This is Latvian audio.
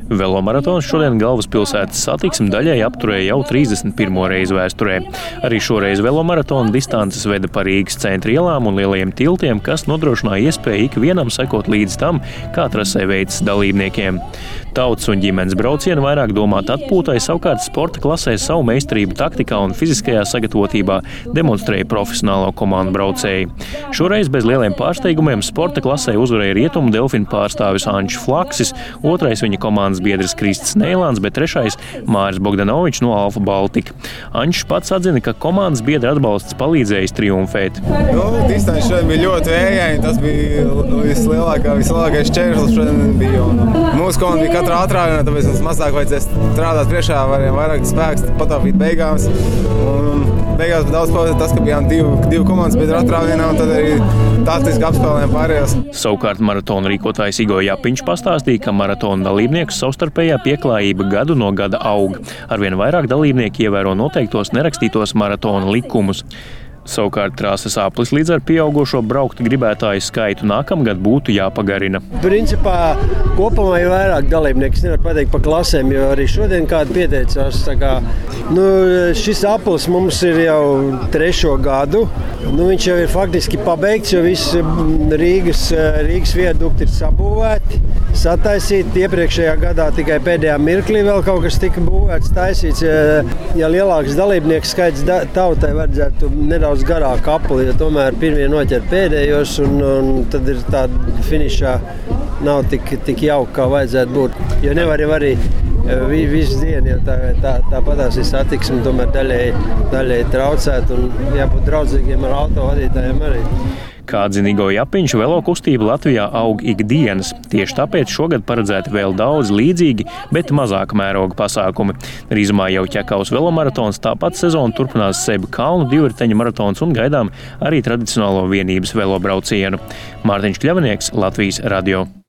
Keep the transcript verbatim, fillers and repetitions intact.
Velomaratons šodien galvaspilsētas satiksmi daļai apturēja jau trīsdesmit pirmo reizi vēsturē. Arī šoreiz velomaratona distances veda pa Rīgas centra ielām un lielajiem tiltiem, kas nodrošināja iespēju ikvienam sekot līdz tam, kā trasē veicas dalībniekiem. Tautas un ģimenes braucieni vairāk domāt atpūtai, savukārt sporta klasē savu meistarību taktikā un fiziskajā sagatavotībā demonstrēja profesionālo komandu braucēji. Šoreiz bez lieliem pārsteigumiem sporta klasē uzvarēja Rietumu Delfinu pārstāvis Ančs Flaksis, otrais viņa komandas biedrs Krists Neilāns, bet trešais Māris Bogdanovičs no Alfa Baltika. Ančs pats atzina, ka komandas biedra atbalsts palīdzējis triumfēt. Nu, distance šodien bija ļoti vējaini, tas bija vislielākā, vislielākais šķērslis šodien bija. Un mūsu komanda bija katrā atrāvienā, tāpēc mums mazāk vajadzēs strādāt priekšā, varējām vairāk spēks pataupīt beigās. Un beigās bija daudz palīdzēt tas, ka bijām divu, divu komandas biedru atrāvienā un tad arī taktiski apspēlējām pārējās. Savukārt maratona rīkotājs Igo Japiņš pastāstīja, ka maratona dalībnieku savstarpējā pieklājība gadu no gada aug. Arvien vairāk dalībnieki ievēro noteiktos nerakstītos maratona likumus. Savukārt trases aplis līdz ar pieaugušo braukt gribētāju skaitu nākamgad būtu jāpagarina. Principā kopumā ir vairāk dalībnieki, es nevaru pateikt pa klasēm, jo arī šodien kādi pieteicās. Tā kā, nu, šis aplis mums ir jau trešo gadu. Nu, viņš jau ir faktiski pabeigts, jo viss Rīgas, Rīgas viadukti ir sabūvēti, sataisīti. Iepriekšējā gadā tikai pēdējā mirklī vēl kaut kas tika būvēts, taisīts. Ja lielāks dalībnieku skaits tautai vajadzētu nedaudz garāk apli, jo tomēr pirmie noķer pēdējos un, un tad ir tāda finišā nav tik, tik jauka, kā vajadzētu būt. Jo nevar jau arī visu dienu, jo tā, tā, tāpatās ir satiksme, tomēr daļēji, daļēji traucēt un jābūt draudzīgiem ar autovadītājiem arī. Kā atzina Igo Japiņš, velo kustība Latvijā aug ikdienas. Tieši tāpēc šogad paredzēti vēl daudz līdzīgi, bet mazāka mēroga pasākumi. Drīzumā jau Ķekavas velomaratons, tāpat sezonu turpinās Sebu kalnu divriteņu maratons un gaidām arī tradicionālo vienības velobraucienu. Mārtiņš Kļavnieks, Latvijas radio.